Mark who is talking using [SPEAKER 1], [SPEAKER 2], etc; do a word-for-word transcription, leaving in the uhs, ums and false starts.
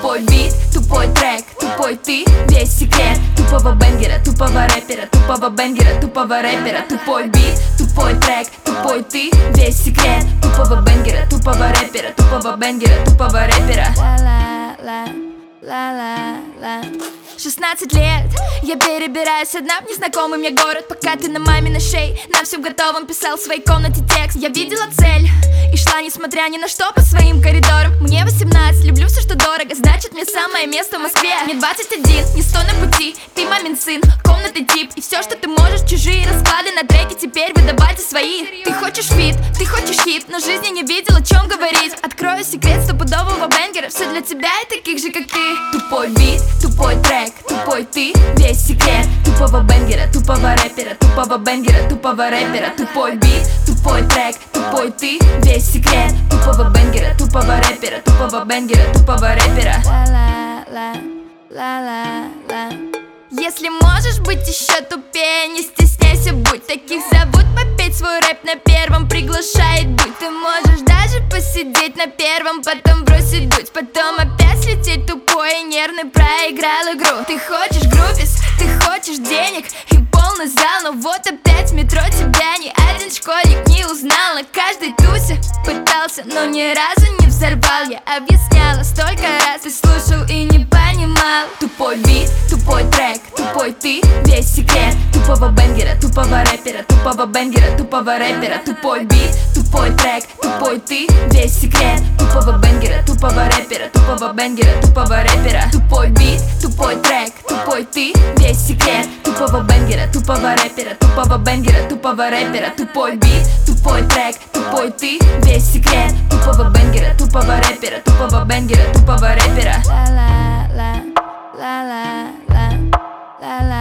[SPEAKER 1] Тупой бит, тупой трек, тупой ты, весь секрет тупого бенгера, тупого рэпера, тупого бенгера, тупого рэпера. Тупой бит, тупой трек, тупой ты, весь секрет тупого бенгера, тупого рэпера, тупого бенгера, тупого рэпера.
[SPEAKER 2] Ла-ла-ла, ла-ла-ла. Шестнадцать лет, я перебираюсь одна в незнакомый мне город, пока ты на маминой шее на всем готовом писал в своей комнате текст. Я видела цель и шла, несмотря ни на что, по своим коридорам. Мне восемнадцать, люблю все, что дорого, значит мне самое место в Москве. Мне двадцать один, не стой на пути, ты мамин сын, комнатный тип. И все, что ты можешь, чужие расклады на треке теперь выдавайте свои. Ты хочешь фит, ты хочешь хит, но жизни не видел, о чем говорить. Открою секрет стопудового бенгера, все для тебя и таких же, как ты.
[SPEAKER 1] Тупой бит, тупой трек, тупой ты, весь секрет тупого бенгера, тупого рэпера, тупого бенгера, тупого рэпера. Тупой бит, тупой трек, тупой ты, весь секрет тупого бенгера, тупого рэпера, тупого бенгера, тупого рэпера.
[SPEAKER 2] Ла-ла-ла, ла-ла-ла. Если можешь быть еще тупее, не стесняйся, будь. Таких зовут попеть свой рэп на первом, приглашает будь. Ты можешь даже посидеть на первом, потом бросить дуть, потом опять слететь тупой и нервный, проиграл игру. Ты хочешь группис, ты хочешь денег и полный зал, но вот опять в метро тебя ни один школьник не узнал. На каждой тусе пытался, но ни разу не взорвал. Я объясняла столько раз, ты слушал и не понимал.
[SPEAKER 1] Тупой бит, тупой трек, тупой ты, весь секрет тупого бенгера, тупого рэпера, тупого бенгера, тупого рэпера. Тупой бит, тупой трек, тупой ты, весь секрет тупого бенгера, тупого рэпера, тупого бенгера, тупого рэпера. Тупой бит, тупой трек, тупой ты, весь секрет тупого бенгера, тупого рэпера, тупого бенгера, тупого рэпера. Тупой бит, тупой трек, тупой ты, весь секрет тупого бенгера, тупого рэпера, тупого бенгера, тупого рэпера.
[SPEAKER 2] Ла-ла-ла, ла-ла-ла, ла-ла.